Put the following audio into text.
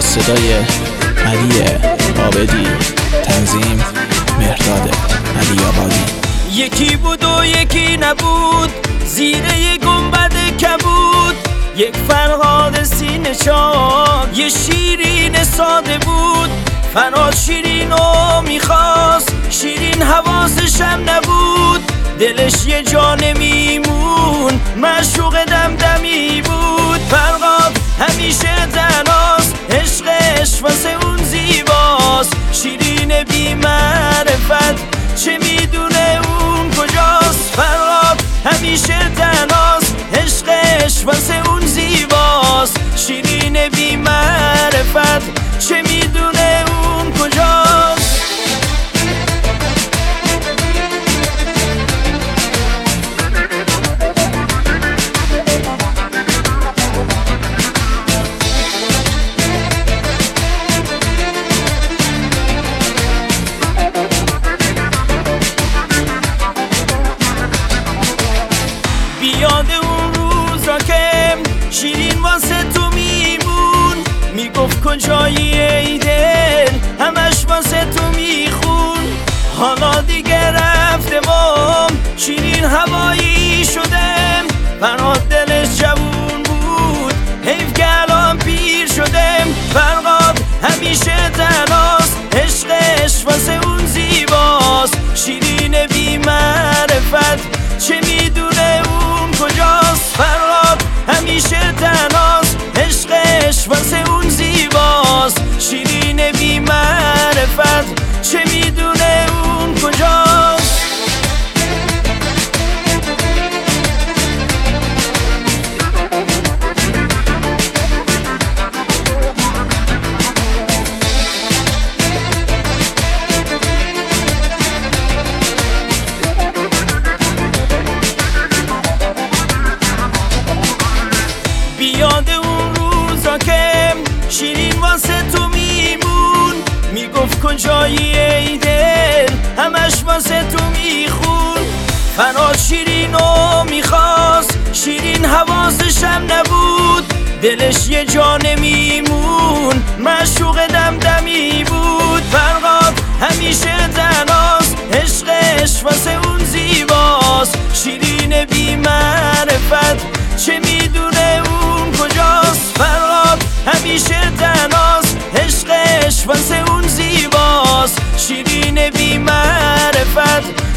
صدای علی عابدی، تنظیم مهرداد علی آبادی. یکی بود و یکی نبود، زیر یک گنبد کبود، یک فرهاد سینه چاک، یه شیرین ساده بود. فرهاد شیرین و میخواست، شیرین حواسشم نبود. دلش یه جان میمون، معشوق دمدمی بود. فرهاد همیشه تنهاست، عشقش واسه اون زیباست. شیرین بی معرفت، چه میدونه اون کجاست. فرهاد همیشه تنهاست، عشقش واسه اون زیباست. شیرین بی معرفت، چه میدونه اون کجاست. بیاد اون روزا که شیرین واسه تو میمون، میگفت کجایی ای دل، همش واسه تو میخون. حالا دیگه رفته وام، شیرین هوایی شدم. فرهاد دلش جوون بود، حیف که الان پیر شدم. فرهاد همیشه تنهاست، عشقش واسه اون زیباست. شیرین بی معرفت، چه میدونه اون کجاست. فرهاد همیشه تنهاست، عشقش واسه اون زیباست. شیرین بی معرفت، چه میدونه اون کجاست. بیاد اون روزا که شیرین واسه تو میمون، میگفت کجایی ای دل، همش واسه تو میخون. فرهاد شیرینو میخواست، شیرین حواسشم نبود. دلش یه جان میمون، معشوق دمدمی بود. فرهاد همیشه تنهاست، عشقش واسه اون زیباست. شیرین بی معرفت، چه میدونه اون کجاست. فرهاد همیشه تنهاست، عشقش واسه اون زیباست. شیرین بی معرفت،